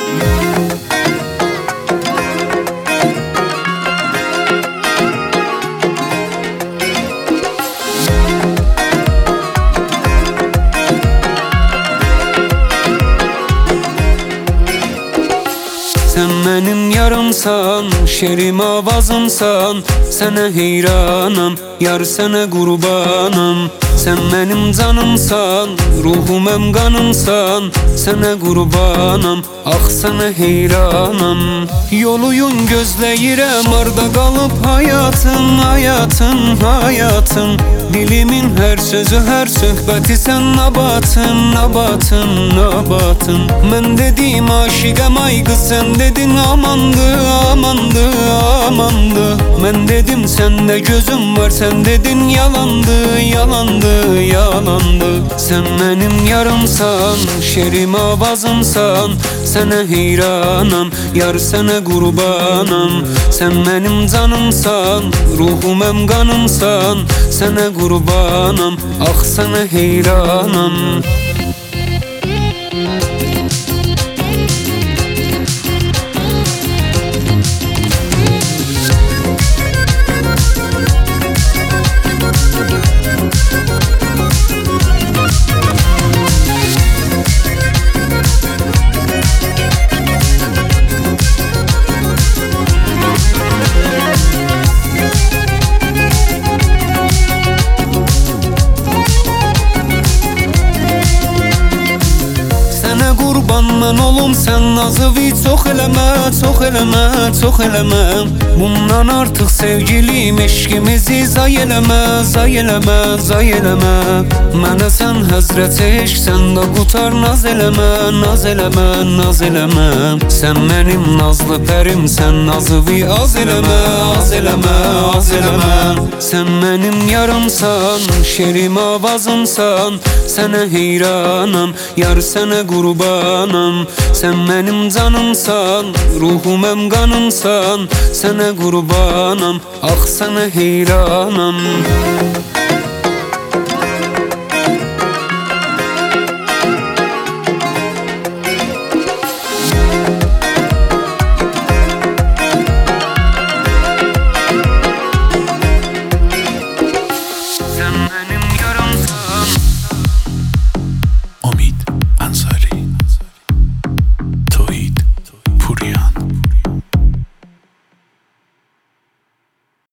Sen benim yarımsan, şerim avazımsan. Sana heyranım, yar sana kurbanım. Sen benim canımsan, ruhum hem kanımsan. Sana kurbanım, ah sana heyranım. Yoluyun gözleyirem, arda kalıp hayatım, hayatım, hayatım. Dilimin her sözü, her söhbəti sen nabatın, nabatın, nabatın. Ben dedim aşıqam ay kız, sen dedin amandı, amandı, amandı. Ben dedim sende gözüm var, sen dedin yalandı, yalandı, yalandı. Sen benim yarımsan, şerim avazımsan. Sana heyranım, yar sana kurbanım. Sen benim canımsan, ruhum hem kanımsan. Sana kurbanım, ah sana heyranım. Qurbanman olum sen nazıvi çox eləmə, çox eləmə, çox eləmə. Bundan artıq sevgilim eşkimizi zay eləmə, zay eləmə, zay eləmə. Mənə sən həzrət eşk, sən də qutar naz eləmə, naz eləmə, naz eləmə. Sən mənim nazlı pərim, sən nazıvi az eləmə, az eləmə, az eləmə. Sən mənim yarımsan, şerim avazımsan. Sana heyranım, yar sana kurbanım. Sen benim canımsan, ruhum hem kanımsan. Sana kurbanım, ah sana heyranım.